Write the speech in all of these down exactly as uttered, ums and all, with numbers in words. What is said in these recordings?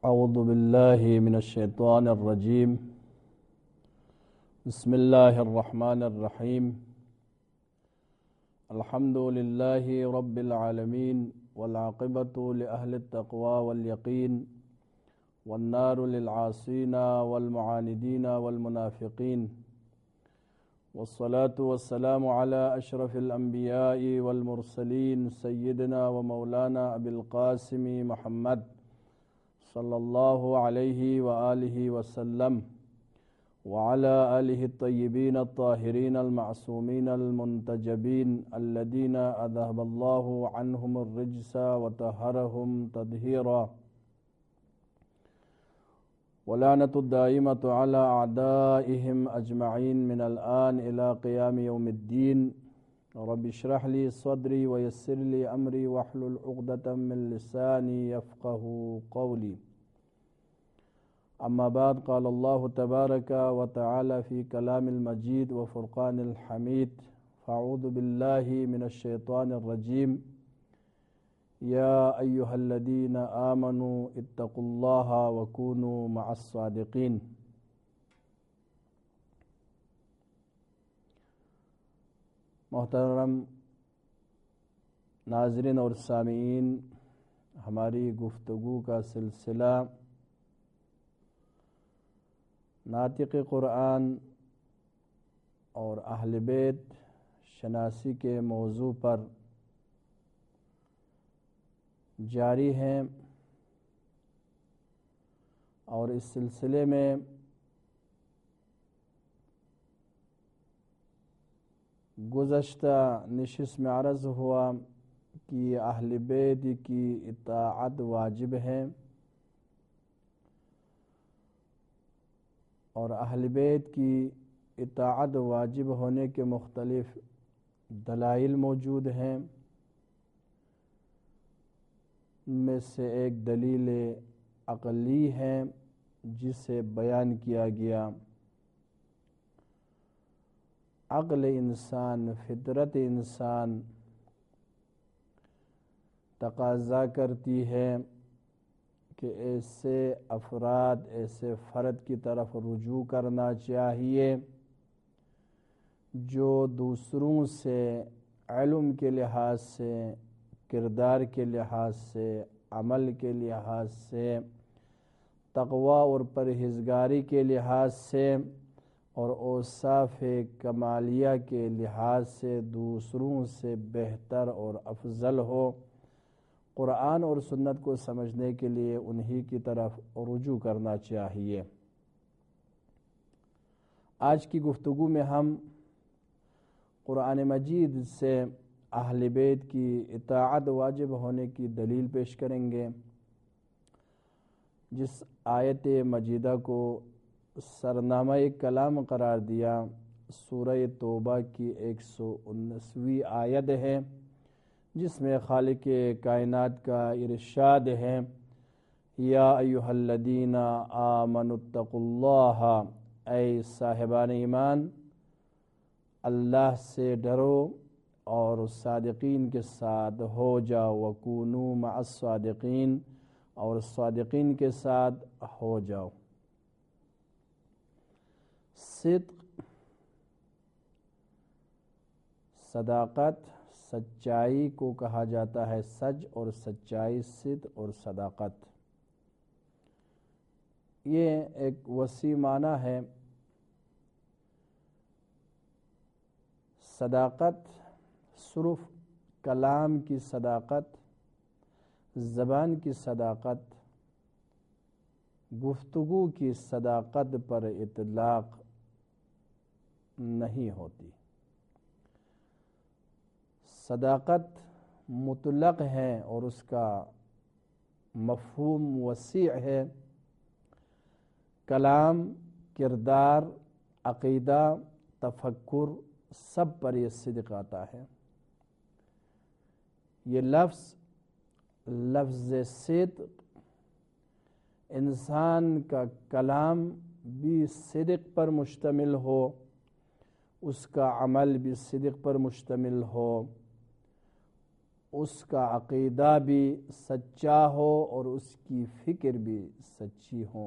اعوذ باللہ من الشیطان الرجیم بسم اللہ الرحمن الرحیم الحمد للہ رب العالمین والعاقبۃ لأہل التقوی والیقین والنار للعاصین والمعاندین والمنافقین والصلاة والسلام علی اشرف الانبیاء والمرسلین سیدنا و مولانا ابی القاسم محمد صلی اللہ علیہ وآلہ وسلم وعلى آلہ الطیبین الطاہرین المعصومین المنتجبین الذین اذہب اللہ عنہم الرجس وطہرہم تطہیرا ولعنۃ الدائمۃ علی اعدائہم اجمعین من الآن الى قیام یوم الدین رب اشرح لی صدری ویسر لی امری واحلل عقدۃ من لسانی یفقہوا قولی اما بعد قال اللہ تبارک و تعالی فی کلام المجید و فرقان الحمید فاعوذ باللہ من الشیطان الرجیم یا ایہا الذین آمنوا اتقوا اللہ وکونوا مع الصادقین۔ محترم ناظرین اور سامعین، ہماری گفتگو کا سلسلہ ناطق قرآن اور اہل بیت شناسی کے موضوع پر جاری ہے، اور اس سلسلے میں گزشتہ نشست میں عرض ہوا کہ اہل بیت کی اطاعت واجب ہے، اور اہل بیت کی اطاعت واجب ہونے کے مختلف دلائل موجود ہیں۔ ان میں سے ایک دلیل عقلی ہے جسے بیان کیا گیا۔ عقل انسان، فطرت انسان تقاضا کرتی ہے کہ ایسے افراد، ایسے فرد کی طرف رجوع کرنا چاہیے جو دوسروں سے علم کے لحاظ سے، کردار کے لحاظ سے، عمل کے لحاظ سے، تقوی اور پرہیزگاری کے لحاظ سے اور اوصاف کمالیہ کے لحاظ سے دوسروں سے بہتر اور افضل ہو۔ قرآن اور سنت کو سمجھنے کے لیے انہی کی طرف رجوع کرنا چاہیے۔ آج کی گفتگو میں ہم قرآن مجید سے اہل بیت کی اطاعت واجب ہونے کی دلیل پیش کریں گے، جس آیت مجیدہ کو سرنامہ کلام قرار دیا سورہ توبہ کی ایک سو انیسویں آیت ہے، جس میں خالق کائنات کا ارشاد ہے، یا ایہا الذین آمنوا اتقوا اللہ، اے صاحبان ایمان اللہ سے ڈرو اور صادقین کے ساتھ ہو جاؤ، وکونوا مع الصادقین، اور صادقین کے ساتھ ہو جاؤ۔ صدق، صداقت، سچائی کو کہا جاتا ہے سچ اور سچائی، صدق اور صداقت، یہ ایک وسیع معنی ہے۔ صداقت صرف کلام کی صداقت، زبان کی صداقت، گفتگو کی صداقت پر اطلاق نہیں ہوتی۔ صداقت مطلق ہے اور اس کا مفہوم وسیع ہے۔ کلام، کردار، عقیدہ، تفکر، سب پر یہ صدق آتا ہے۔ یہ لفظ لفظ صدق، انسان کا کلام بھی صدق پر مشتمل ہو، اس کا عمل بھی صدق پر مشتمل ہو، اس کا عقیدہ بھی سچا ہو اور اس کی فکر بھی سچی ہو۔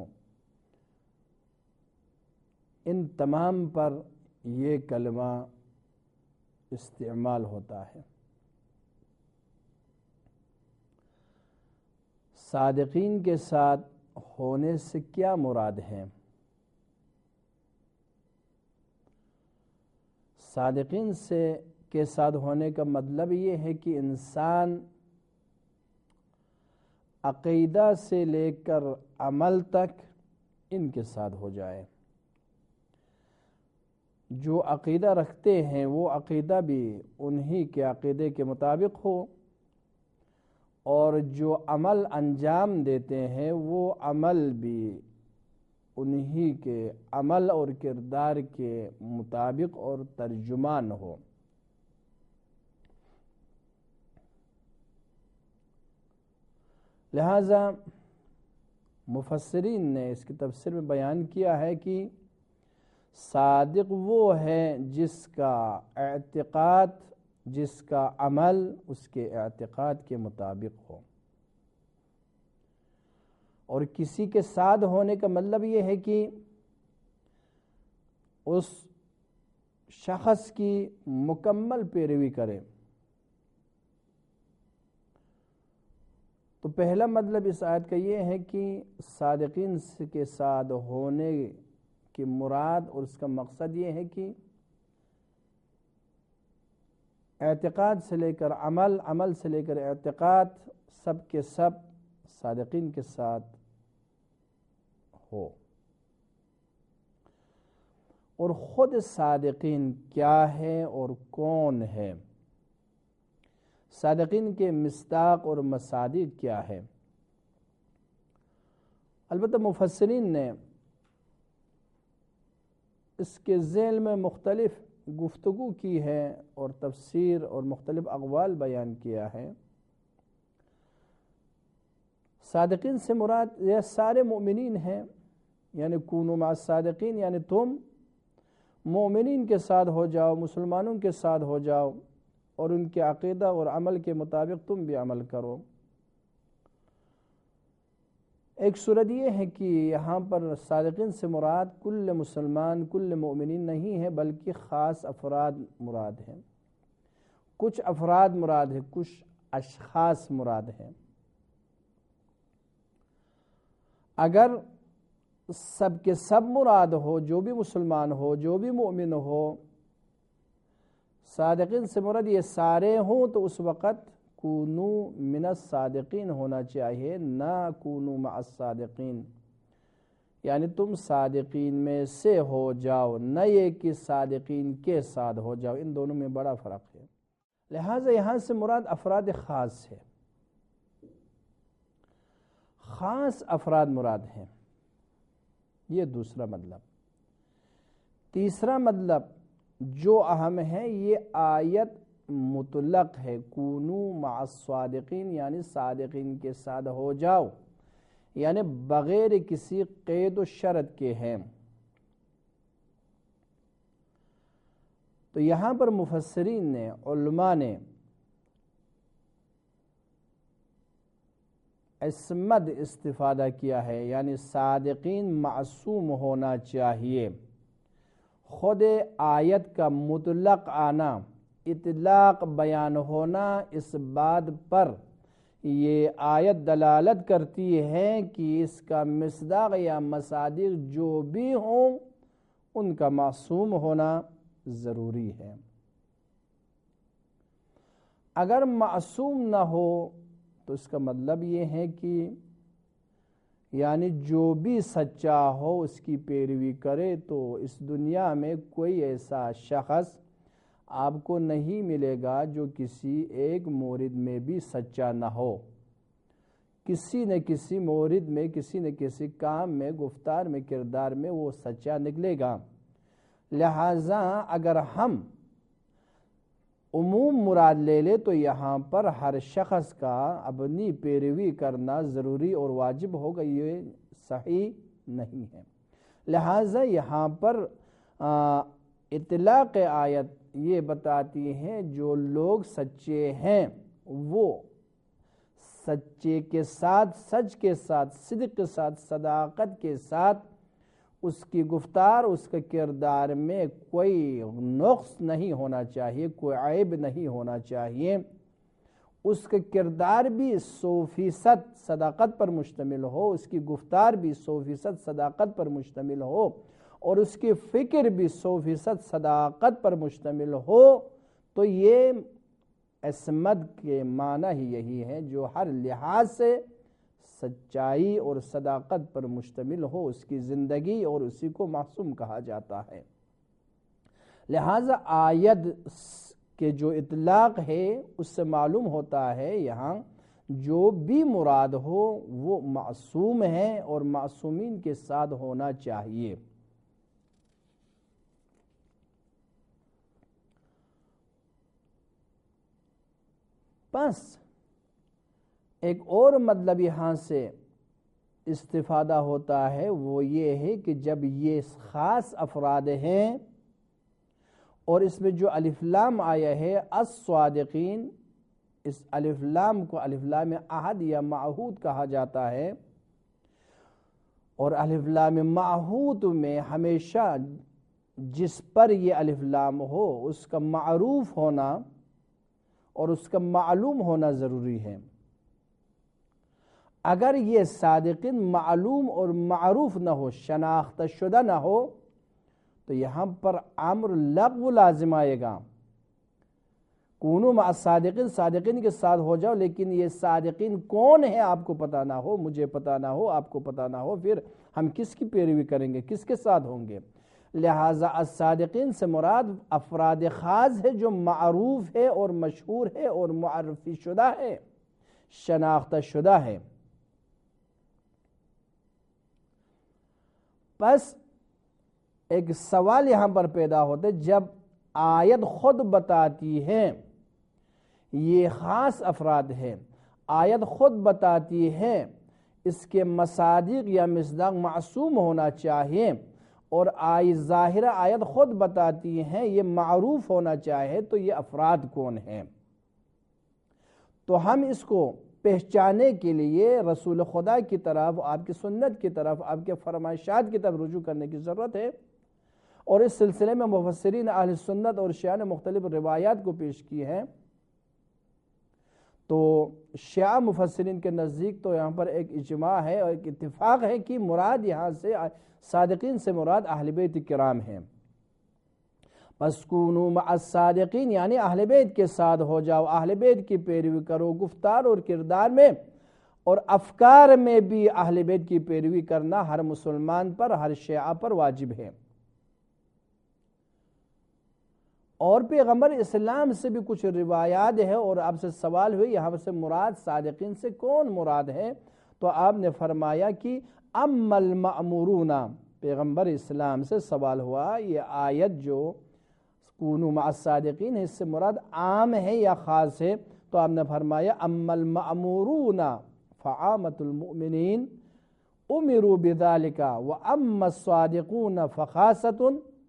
ان تمام پر یہ کلمہ استعمال ہوتا ہے۔ صادقین کے ساتھ ہونے سے کیا مراد ہے؟ صادقین سے کے ساتھ ہونے کا مطلب یہ ہے کہ انسان عقیدہ سے لے کر عمل تک ان کے ساتھ ہو جائے۔ جو عقیدہ رکھتے ہیں وہ عقیدہ بھی انہی کے عقیدے کے مطابق ہو، اور جو عمل انجام دیتے ہیں وہ عمل بھی انہی کے عمل اور کردار کے مطابق اور ترجمان ہو۔ لہذا مفسرین نے اس کی تفسیر میں بیان کیا ہے کہ صادق وہ ہے جس کا اعتقاد، جس کا عمل اس کے اعتقاد کے مطابق ہو۔ اور کسی کے ساتھ ہونے کا مطلب یہ ہے کہ اس شخص کی مکمل پیروی کرے۔ تو پہلا مطلب اس آیت کا یہ ہے کہ صادقین کے ساتھ ہونے کی مراد اور اس کا مقصد یہ ہے کہ اعتقاد سے لے کر عمل، عمل سے لے کر اعتقاد، سب کے سب صادقین کے ساتھ ہو۔ اور خود صادقین کیا ہے اور کون ہے؟ صادقین کے مصداق اور مصادیق کیا ہے؟ البتہ مفسرین نے اس کے ذیل میں مختلف گفتگو کی ہے اور تفسیر اور مختلف اقوال بیان کیا ہے۔ صادقین سے مراد یہ سارے مومنین ہیں، یعنی کونوا مع الصادقین، یعنی تم مومنین کے ساتھ ہو جاؤ، مسلمانوں کے ساتھ ہو جاؤ، اور ان کے عقیدہ اور عمل کے مطابق تم بھی عمل کرو۔ ایک صورت یہ ہے کہ یہاں پر صادقین سے مراد کل مسلمان، کل مومنین نہیں ہے، بلکہ خاص افراد مراد ہیں، کچھ افراد مراد ہیں، کچھ اشخاص مراد ہیں۔ اگر سب کے سب مراد ہو، جو بھی مسلمان ہو، جو بھی مومن ہو، صادقین سے مراد یہ سارے ہوں، تو اس وقت کونو من الصادقین ہونا چاہیے، نہ کونو مع الصادقین، یعنی تم صادقین میں سے ہو جاؤ، نہ یہ کہ صادقین کے ساتھ ہو جاؤ۔ ان دونوں میں بڑا فرق ہے۔ لہٰذا یہاں سے مراد افراد خاص ہے، خاص افراد مراد ہیں، یہ دوسرا مطلب۔ تیسرا مطلب جو اہم ہے، یہ آیت مطلق ہے، کونو مع الصادقین، یعنی صادقین کے ساتھ ہو جاؤ، یعنی بغیر کسی قید و شرط کے ہیں۔ تو یہاں پر مفسرین نے، علماء نے عصمت استفادہ کیا ہے، یعنی صادقین معصوم ہونا چاہیے۔ خود آیت کا مطلق آنا، اطلاق بیان ہونا، اس بات پر یہ آیت دلالت کرتی ہے کہ اس کا مصداق یا مصادیق جو بھی ہوں ان کا معصوم ہونا ضروری ہے۔ اگر معصوم نہ ہو تو اس کا مطلب یہ ہے کہ یعنی جو بھی سچا ہو اس کی پیروی کرے، تو اس دنیا میں کوئی ایسا شخص آپ کو نہیں ملے گا جو کسی ایک مورد میں بھی سچا نہ ہو۔ کسی نہ کسی مورد میں، کسی نہ کسی کام میں، گفتار میں، کردار میں وہ سچا نکلے گا۔ لہٰذا اگر ہم عموم مراد لے لے تو یہاں پر ہر شخص کا اپنی پیروی کرنا ضروری اور واجب ہوگا، یہ صحیح نہیں ہے۔ لہٰذا یہاں پر اطلاق آیت یہ بتاتی ہے جو لوگ سچے ہیں وہ سچے کے ساتھ، سچ کے ساتھ، صدق کے ساتھ، صداقت کے ساتھ اس کی گفتار، اس کے کردار میں کوئی نقص نہیں ہونا چاہیے، کوئی عیب نہیں ہونا چاہیے، اس کے کردار بھی سو فیصد صداقت پر مشتمل ہو، اس کی گفتار بھی سو فیصد صداقت پر مشتمل ہو، اور اس کی فکر بھی سو فیصد صداقت پر مشتمل ہو، تو یہ عصمت کے معنی ہی یہی ہے جو ہر لحاظ سے سچائی اور صداقت پر مشتمل ہو اس کی زندگی، اور اسی کو معصوم کہا جاتا ہے۔ لہذا آیت کے جو اطلاق ہے اس سے معلوم ہوتا ہے یہاں جو بھی مراد ہو وہ معصوم ہے اور معصومین کے ساتھ ہونا چاہیے۔ بس ایک اور مطلب یہاں سے استفادہ ہوتا ہے وہ یہ ہے کہ جب یہ خاص افراد ہیں اور اس میں جو الف لام آیا ہے الصادقین، اس الف لام کو الف لام عہد یا معہود کہا جاتا ہے، اور الف لام معہود میں ہمیشہ جس پر یہ الف لام ہو اس کا معروف ہونا اور اس کا معلوم ہونا ضروری ہے۔ اگر یہ صادقین معلوم اور معروف نہ ہو، شناخت شدہ نہ ہو، تو یہاں پر امر لغو لازم آئے گا، کونوا مع الصادقین، صادقین کے ساتھ ہو جاؤ، لیکن یہ صادقین کون ہے آپ کو پتہ نہ ہو، مجھے پتہ نہ ہو، آپ کو پتہ نہ ہو، پھر ہم کس کی پیروی کریں گے، کس کے ساتھ ہوں گے؟ لہٰذا الصادقین سے مراد افراد خاص ہے جو معروف ہے اور مشہور ہے اور معرفی شدہ ہے، شناختہ شدہ ہے۔ بس ایک سوال یہاں پر پیدا ہوتا ہے، جب آیت خود بتاتی ہے یہ خاص افراد ہے، آیت خود بتاتی ہے اس کے مصادیق یا مصداق معصوم ہونا چاہیے، اور آئی ظاہرہ آیت خود بتاتی ہیں یہ معروف ہونا چاہے، تو یہ افراد کون ہیں؟ تو ہم اس کو پہچانے کے لیے رسول خدا کی طرف، آپ کی سنت کی طرف، آپ کے فرمائشات کی طرف رجوع کرنے کی ضرورت ہے، اور اس سلسلے میں مفسرین اہل سنت اور شیعہ نے مختلف روایات کو پیش کی ہیں۔ تو شیعہ مفسرین کے نزدیک تو یہاں پر ایک اجماع ہے اور ایک اتفاق ہے کہ مراد یہاں سے صادقین سے مراد اہل بیت کرام ہیں۔ پس کونوا مع الصادقین یعنی اہل بیت کے ساتھ ہو جاؤ، اہل بیت کی پیروی کرو، گفتار اور کردار میں اور افکار میں بھی اہل بیت کی پیروی کرنا ہر مسلمان پر، ہر شیعہ پر واجب ہے۔ اور پیغمبر اسلام سے بھی کچھ روایات ہے، اور آپ سے سوال ہوئی یہاں سے مراد صادقین سے کون مراد ہے، تو آپ نے فرمایا کہ اما المأمورون، پیغمبر اسلام سے سوال ہوا یہ آیت جو کونوا مع الصادقین ہے اس سے مراد عام ہے یا خاص ہے، تو آپ نے فرمایا اما المأمورون فعامة المؤمنین امروا بذلك واما الصادقون فخاصة،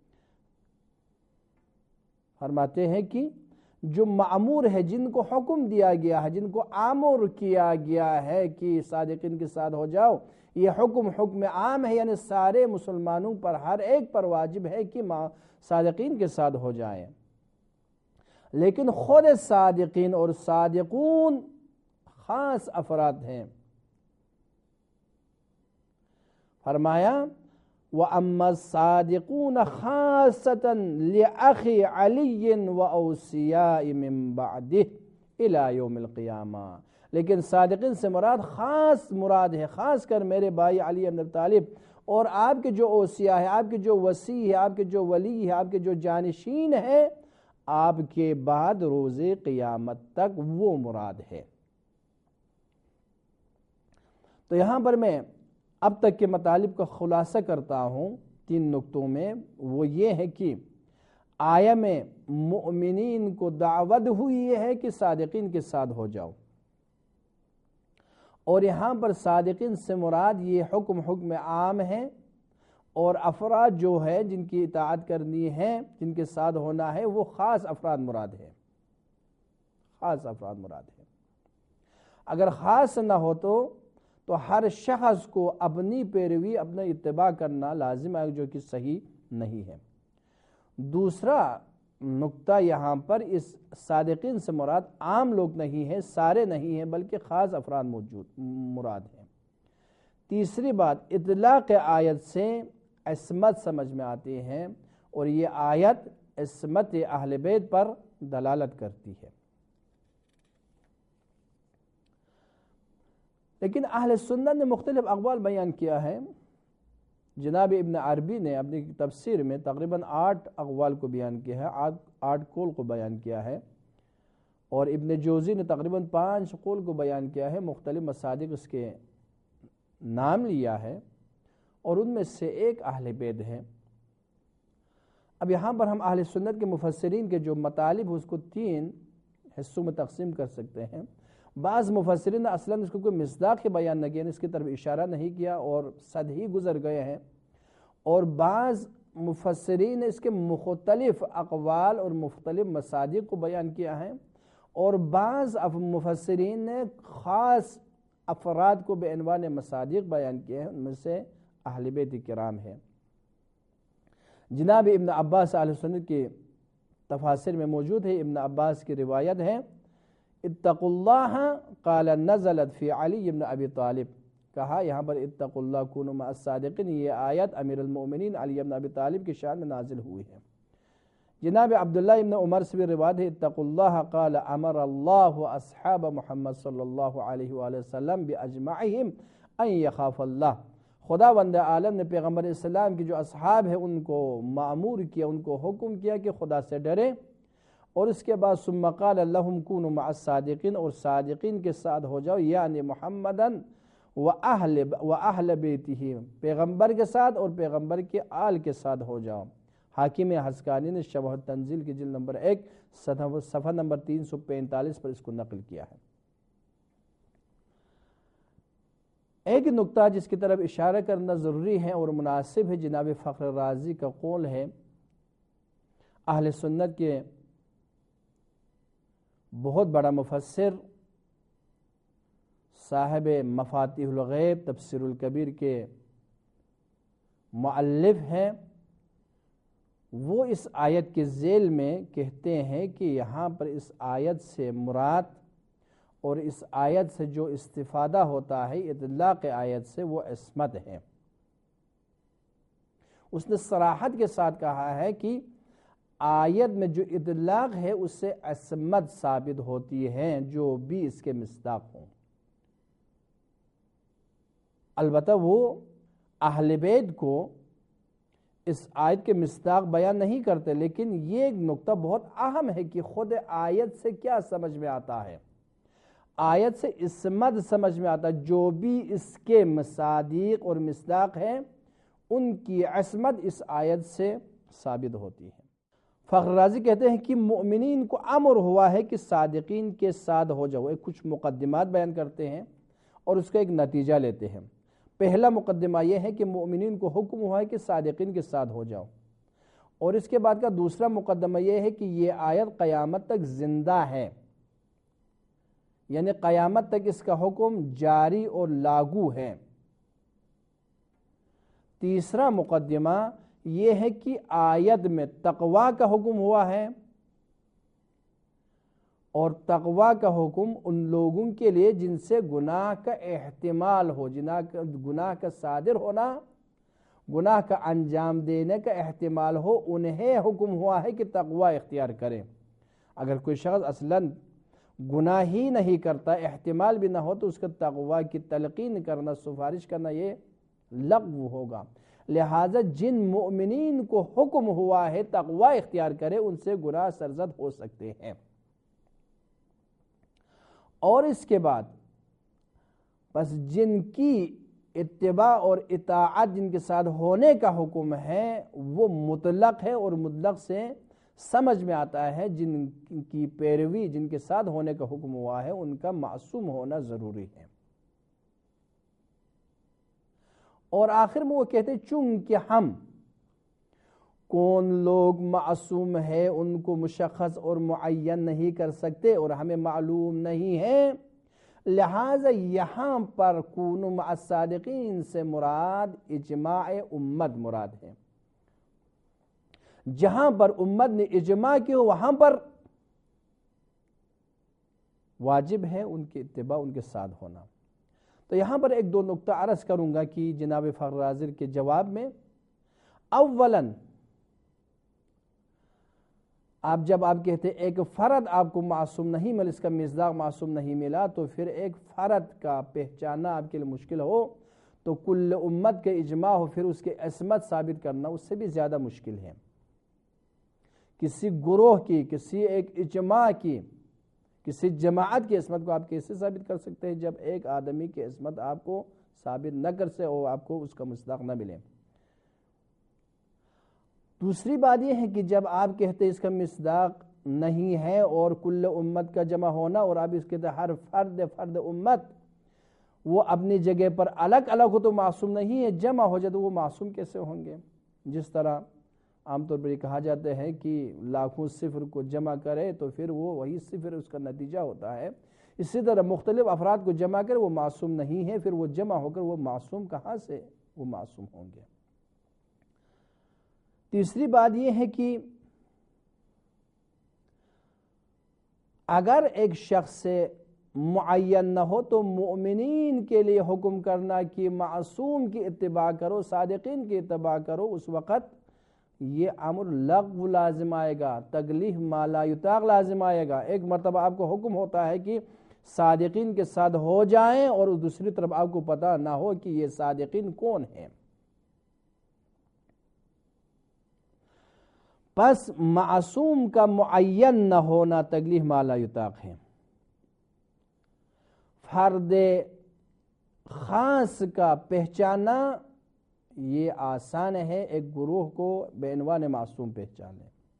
فرماتے ہیں کہ جو معمور ہے، جن کو حکم دیا گیا ہے، جن کو آمر کیا گیا ہے کہ صادقین کے ساتھ ہو جاؤ، یہ حکم حکم عام ہے، یعنی سارے مسلمانوں پر، ہر ایک پر واجب ہے کہ صادقین کے ساتھ ہو جائیں۔ لیکن خود صادقین اور صادقون خاص افراد ہیں۔ فرمایا وَأَمَّا الصَّادِقُونَ خَاصَّةً لِأَخِي عَلِيٍّ وَأَوْصِيَاءِ مِن بَعْدِهِ إِلَى يَوْمِ الْقِيَامَةِ، لیکن صادقین سے مراد خاص مراد ہے، خاص کر میرے بھائی علی بن ابی طالب اور آپ کے جو اوصیاء ہیں، آپ کے جو وصی ہیں، آپ کے جو ولی ہیں، آپ کے جو جانشین ہیں، آپ کے بعد روز قیامت تک وہ مراد ہے۔ تو یہاں پر میں اب تک کے مطالب کا خلاصہ کرتا ہوں تین نقطوں میں، وہ یہ ہے کہ آیہ میں مؤمنین کو دعوت ہوئی ہے کہ صادقین کے ساتھ ہو جاؤ، اور یہاں پر صادقین سے مراد یہ حکم حکم عام ہے، اور افراد جو ہے جن کی اطاعت کرنی ہے، جن کے ساتھ ہونا ہے، وہ خاص افراد مراد ہے، خاص افراد مراد ہے۔ اگر خاص نہ ہو تو تو ہر شخص کو اپنی پیروی اپنا اتباع کرنا لازم ہے، جو کہ صحیح نہیں ہے۔ دوسرا نقطہ یہاں پر اس صادقین سے مراد عام لوگ نہیں ہیں، سارے نہیں ہیں، بلکہ خاص افراد موجود مراد ہیں۔ تیسری بات، اطلاق آیت سے عصمت سمجھ میں آتی ہے، اور یہ آیت عصمت اہل بیت پر دلالت کرتی ہے۔ لیکن اہل سنت نے مختلف اقوال بیان کیا ہے۔ جناب ابن عربی نے اپنی تفسیر میں تقریباً آٹھ اقوال کو بیان کیا ہے، آٹھ آٹھ قول کو بیان کیا ہے، اور ابن جوزی نے تقریباً پانچ قول کو بیان کیا ہے، مختلف مصادق اس کے نام لیا ہے، اور ان میں سے ایک اہل بیت ہے۔ اب یہاں پر ہم اہل سنت کے مفسرین کے جو مطالب اس کو تین حصوں میں تقسیم کر سکتے ہیں۔ بعض مفسرین نے اصلاً اس کو کوئی مصداق بیان نہ کیا، اس کی طرف اشارہ نہیں کیا اور صد ہی گزر گئے ہیں، اور بعض مفسرین نے اس کے مختلف اقوال اور مختلف مصادق کو بیان کیا ہے، اور بعض مفسرین نے خاص افراد کو بے عنوان مصادق بیان کیے ہیں، ان میں سے اہل بیت کرام ہیں۔ جناب ابن عباس اہل سنت کی تفاسیر میں موجود ہے، ابن عباس کی روایت ہے، اتقوا اللہ قال نزلت فی علی بن ابی طالب، کہا یہاں پر اتقوا اللہ کونوا مع الصادقین، یہ آیت امیر المؤمنین علی بن ابی طالب کی شان میں نازل ہوئی ہے۔ جناب عبداللہ ابن عمر سے بھی روایت ہے، اتقوا اللہ قال امر اللہ اصحاب محمد صلی اللہ علیہ وآلہ وسلم باجمعہم ان یخاف اللہ، خداوند عالم نے پیغمبر اسلام کی جو اصحاب ہیں ان کو مأمور کیا، ان کو حکم کیا کہ خدا سے ڈرے، اور اس کے بعد ثم قال لهم كونوا مع الصادقین، اور صادقین کے ساتھ ہو جاؤ، یعنی محمدن و اہل و اہل بیتہ، پیغمبر کے ساتھ اور پیغمبر کے آل کے ساتھ ہو جاؤ۔ حاکم حسکانی نے شبہ التنزیل کی جلد نمبر ایک صفحہ نمبر تین سو پینتالیس پر اس کو نقل کیا ہے۔ ایک نقطہ جس کی طرف اشارہ کرنا ضروری ہے اور مناسب ہے، جناب فخر رازی کا قول ہے، اہل سنت کے بہت بڑا مفسر، صاحب مفاتیح الغیب تفسیر الکبیر کے مؤلف ہیں، وہ اس آیت کے ذیل میں کہتے ہیں کہ یہاں پر اس آیت سے مراد اور اس آیت سے جو استفادہ ہوتا ہے اطلاق آیت سے، وہ عصمت ہے۔ اس نے صراحت کے ساتھ کہا ہے کہ آیت میں جو اطلاق ہے اس سے عصمت ثابت ہوتی ہے، جو بھی اس کے مصداق ہوں۔ البتہ وہ اہل بیت کو اس آیت کے مصداق بیان نہیں کرتے، لیکن یہ ایک نقطہ بہت اہم ہے کہ خود آیت سے کیا سمجھ میں آتا ہے۔ آیت سے عصمت سمجھ میں آتا ہے، جو بھی اس کے مصادیق اور مصداق ہیں ان کی عصمت اس آیت سے ثابت ہوتی ہے۔ فخر رازی کہتے ہیں کہ مؤمنین کو امر ہوا ہے کہ صادقین کے ساتھ ہو جاؤ، ایک کچھ مقدمات بیان کرتے ہیں اور اس کا ایک نتیجہ لیتے ہیں۔ پہلا مقدمہ یہ ہے کہ مؤمنین کو حکم ہوا ہے کہ صادقین کے ساتھ ہو جاؤ، اور اس کے بعد کا دوسرا مقدمہ یہ ہے کہ یہ آیت قیامت تک زندہ ہے، یعنی قیامت تک اس کا حکم جاری اور لاگو ہے۔ تیسرا مقدمہ یہ ہے کہ آیت میں تقوی کا حکم ہوا ہے، اور تقوی کا حکم ان لوگوں کے لیے جن سے گناہ کا احتمال ہو، گناہ کا صادر ہونا، گناہ کا انجام دینے کا احتمال ہو، انہیں حکم ہوا ہے کہ تقوی اختیار کریں۔ اگر کوئی شخص اصلاً گناہ ہی نہیں کرتا، احتمال بھی نہ ہو، تو اس کا تقوی کی تلقین کرنا، سفارش کرنا یہ لغو ہوگا۔ لہٰذا جن مؤمنین کو حکم ہوا ہے تقوی اختیار کرے، ان سے گناہ سرزد ہو سکتے ہیں۔ اور اس کے بعد بس جن کی اتباع اور اطاعت جن کے ساتھ ہونے کا حکم ہے وہ مطلق ہے، اور مطلق سے سمجھ میں آتا ہے جن کی پیروی جن کے ساتھ ہونے کا حکم ہوا ہے ان کا معصوم ہونا ضروری ہے۔ اور آخر میں وہ کہتے ہیں چونکہ ہم کون لوگ معصوم ہے ان کو مشخص اور معین نہیں کر سکتے اور ہمیں معلوم نہیں ہے، لہٰذا یہاں پر کونوا مع الصادقین سے مراد اجماع امت مراد ہے. جہاں پر امت نے اجماع کی ہو وہاں پر واجب ہے ان کی اتباع، ان کے ساتھ ہونا. تو یہاں پر ایک دو نقطہ عرض کروں گا کہ جناب فخر رازق کے جواب میں. اولاً آپ جب آپ کہتے ایک فرد آپ کو معصوم نہیں ملا، اس کا مصداق معصوم نہیں ملا، تو پھر ایک فرد کا پہچاننا آپ کے لیے مشکل ہو تو کل امت کے اجماع ہو پھر اس کے عصمت ثابت کرنا اس سے بھی زیادہ مشکل ہے. کسی گروہ کی، کسی ایک اجماع کی، کسی جماعت کی عصمت کو آپ کیسے ثابت کر سکتے ہیں جب ایک آدمی کی عصمت آپ کو ثابت نہ کر سکے اور آپ کو اس کا مصداق نہ ملے. دوسری بات یہ ہے کہ جب آپ کہتے ہیں اس کا مصداق نہیں ہے اور کل امت کا جمع ہونا، اور آپ اس کے ہر فرد فرد امت وہ اپنی جگہ پر الگ الگ ہو تو معصوم نہیں ہے، جمع ہو جائے تو وہ معصوم کیسے ہوں گے؟ جس طرح عام طور پر یہ کہا جاتا ہے کہ لاکھوں صفر کو جمع کرے تو پھر وہ وہی صفر اس کا نتیجہ ہوتا ہے، اسی طرح مختلف افراد کو جمع کرے وہ معصوم نہیں ہے، پھر وہ جمع ہو کر وہ معصوم کہاں سے وہ معصوم ہوں گے؟ تیسری بات یہ ہے کہ اگر ایک شخص سے معین نہ ہو تو مؤمنین کے لیے حکم کرنا کہ معصوم کی اتباع کرو، صادقین کی اتباع کرو، اس وقت یہ امر لغو لازم آئے گا، تکلیف ما لا یطاق لازم آئے گا. ایک مرتبہ آپ کو حکم ہوتا ہے کہ صادقین کے ساتھ ہو جائیں اور دوسری طرف آپ کو پتہ نہ ہو کہ یہ صادقین کون ہیں. پس معصوم کا معین نہ ہونا تکلیف ما لا یطاق ہے. فرد خاص کا پہچانا یہ آسان ہے، ایک گروہ کو بے عنوان معصوم پہچانے.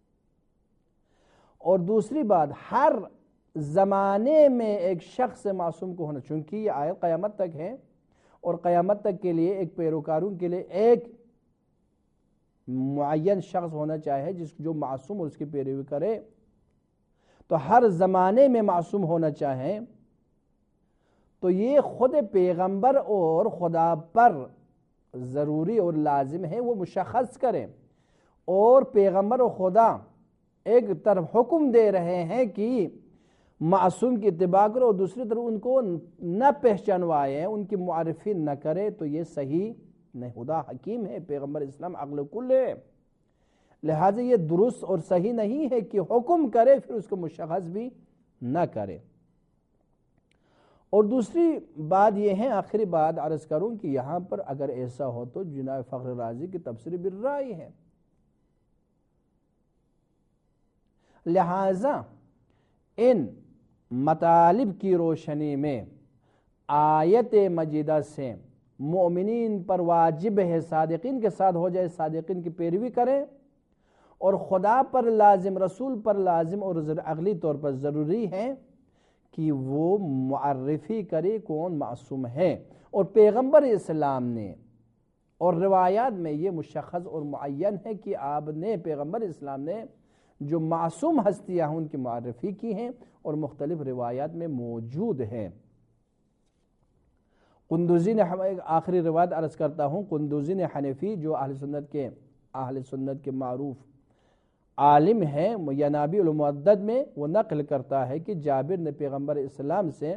اور دوسری بات ہر زمانے میں ایک شخص معصوم کو ہونا، چونکہ یہ آیت قیامت تک ہے اور قیامت تک کے لیے ایک پیروکاروں کے لیے ایک معین شخص ہونا چاہے جس جو معصوم اور اس کی پیروی کرے. تو ہر زمانے میں معصوم ہونا چاہے تو یہ خود پیغمبر اور خدا پر ضروری اور لازم ہے وہ مشخص کریں. اور پیغمبر و خدا ایک طرف حکم دے رہے ہیں کہ معصوم کی اتباع کرو اور دوسری طرف ان کو نہ پہچانوائے، ان کی معرفی نہ کرے، تو یہ صحیح نہیں. خدا حکیم ہے، پیغمبر اسلام عقل کل ہے، لہٰذا یہ درست اور صحیح نہیں ہے کہ حکم کرے پھر اس کو مشخص بھی نہ کرے. اور دوسری بات یہ ہے، آخری بات عرض کروں کہ یہاں پر اگر ایسا ہو تو جناب فخر رازی کی تفسیر بالرأی ہے. لہذا ان مطالب کی روشنی میں آیت مجیدہ سے مومنین پر واجب ہے صادقین کے ساتھ ہو جائے، صادقین کی پیروی کریں، اور خدا پر لازم، رسول پر لازم اور عقلی طور پر ضروری ہے کہ وہ معرفی کرے کون معصوم ہے. اور پیغمبر اسلام نے اور روایات میں یہ مشخص اور معین ہے کہ آپ نے پیغمبر اسلام نے جو معصوم ہستیاں ہیں ان کی معرفی کی ہیں اور مختلف روایات میں موجود ہیں. قندوزی نے ایک آخری روایت عرض کرتا ہوں، قندوزی نے حنفی جو اہل سنت کے اہل سنت کے معروف عالم ہے، ینابیع المعدد میں وہ نقل کرتا ہے کہ جابر نے پیغمبر اسلام سے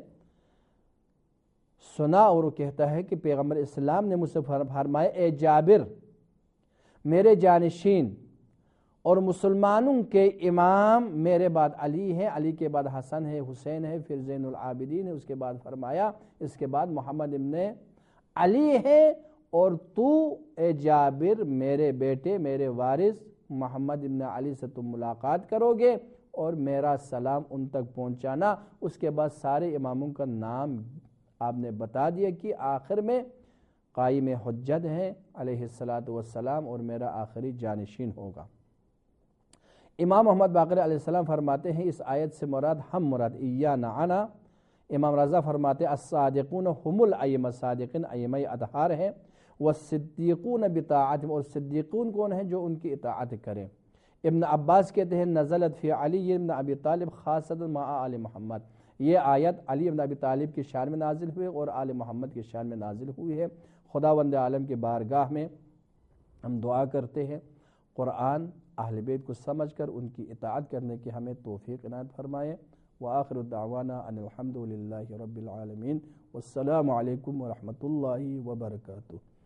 سنا اور وہ کہتا ہے کہ پیغمبر اسلام نے مجھ سے فرمایا، اے جابر میرے جانشین اور مسلمانوں کے امام میرے بعد علی ہے، علی کے بعد حسن ہے، حسین ہے، پھر زین العابدین ہے، اس کے بعد فرمایا اس کے بعد محمد ابن علی ہے، اور تو اے جابر میرے بیٹے میرے وارث محمد ابن علی سے تم ملاقات کرو گے اور میرا سلام ان تک پہنچانا. اس کے بعد سارے اماموں کا نام آپ نے بتا دیا کہ آخر میں قائم حجت ہے علیہ الصلاۃ والسلام اور میرا آخری جانشین ہوگا. امام محمد باقر علیہ السلام فرماتے ہیں اس آیت سے مراد ہم مراد ایانا انا. امام رضا فرماتے ہیں الصادقون هم الائمہ، صادقین ائمہ اطہار ہیں، والصدیقون بطاعتہم، اور صدیقون کون ہیں جو ان کی اطاعت کریں. ابن عباس کہتے ہیں نزلت فی علی ابن ابی طالب خاصۃ مع آل محمد. یہ آیت علی بن ابی طالب کی شان میں نازل ہوئے اور آل محمد کی شان میں نازل ہوئی ہے۔ خداوند عالم کی بارگاہ میں ہم دعا کرتے ہیں قرآن اہل بیت کو سمجھ کر ان کی اطاعت کرنے کی ہمیں توفیق عنایت فرمائے۔ وآخر دعوانا ان الحمد للہ رب العالمین، والسلام علیکم ورحمۃ اللہ وبرکاتہ۔